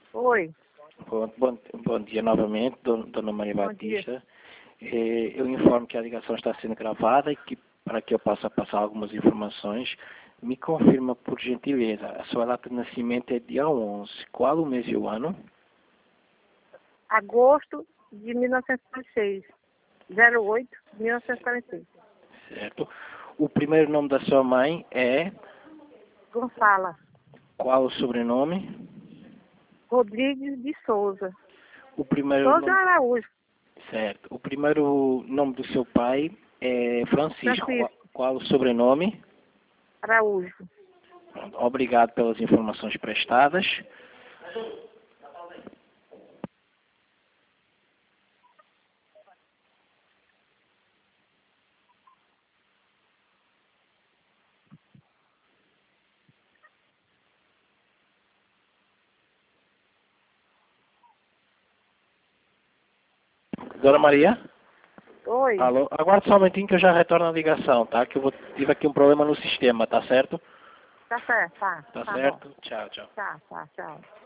Oi, Bom dia novamente, Dona Maria bom dia. Batista. Eu informo que a ligação está sendo gravada e que, para que eu possa passar algumas informações, me confirma, por gentileza, a sua data de nascimento é dia 11. Qual o mês e o ano? Agosto de 1946. 08 de 1946. Certo. O primeiro nome da sua mãe é... Gonçala. Qual o sobrenome? Rodrigues de Souza. O primeiro Souza nome... Araújo. Certo. O primeiro nome do seu pai é Francisco. Francisco Qual o sobrenome? Araújo. Pronto. Obrigado pelas informações prestadas. Dona Maria? Oi, Alô? Aguarde só um momentinho que eu já retorno a ligação, tá? Que eu tive aqui um problema no sistema, tá certo? tá certo, tá. Tá Tá bom. certo? Tchau, tchau. Tá, tchau.